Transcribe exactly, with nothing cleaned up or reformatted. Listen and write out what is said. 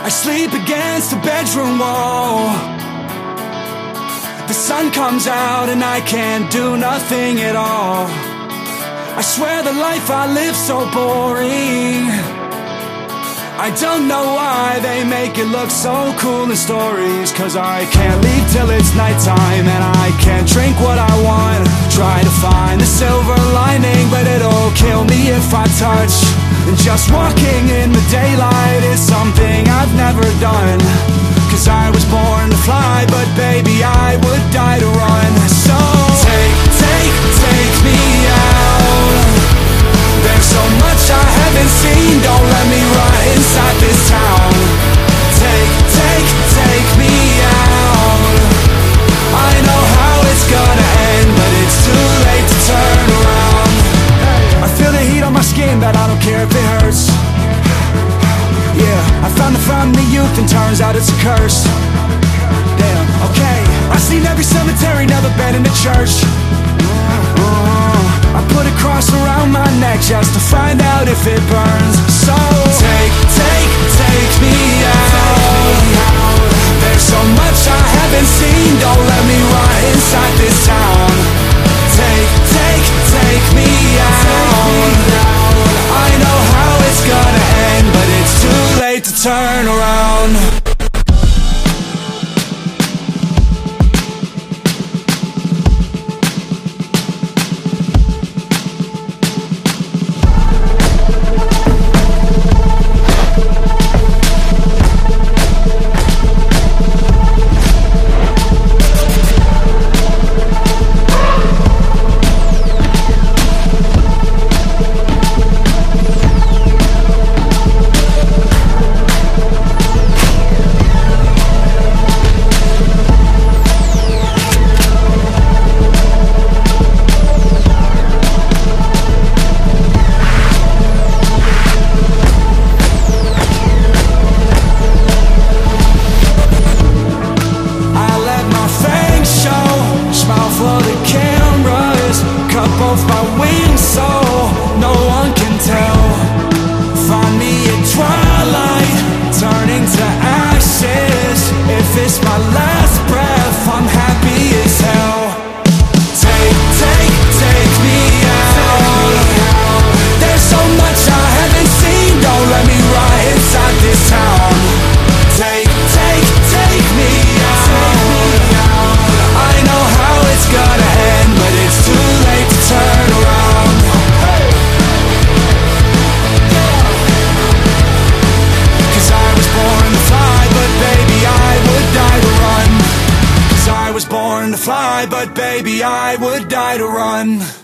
I sleep against the bedroom wall. The sun comes out and I can't do nothing at all. I swear the life I live so boring. I don't know why they make it look so cool in stories. Cause I can't leave till it's nighttime, and I can't drink what I want. Try to find the silver lining, but it'll kill me if I touch. And just walking in the daylight is something I've never done. Cause I was born to fly, but baby I would die to run. So take, take, take me out. There's so much I haven't seen, don't let me run inside this town. Take, take, take me out. I know how it's gonna end, but it's too late to turn around. I feel the heat on my skin, but I don't care if it hurts. Yeah, I found the family youth and turns out it's a curse. Damn, okay, I've seen every cemetery, never been in a church. uh, I put a cross around my neck just to find out if it burns. So take, take, take me out. There's so much I haven't seen, don't let me run inside this town. Take, take, take me out. I know how it's gonna end, but it's too late to turn around. Both my wings so no one can tell. Find me at twilight, turning to ashes. If it's my last breath, I'm happy as hell. Take, take, take me out. There's so much I haven't seen, don't let me run inside this town. Take, take, take me out. I know how it's gonna end, but it's too late to turn around. Cause I was born to fly, but baby I would die to run. Cause I was born to fly, but baby I would die to run.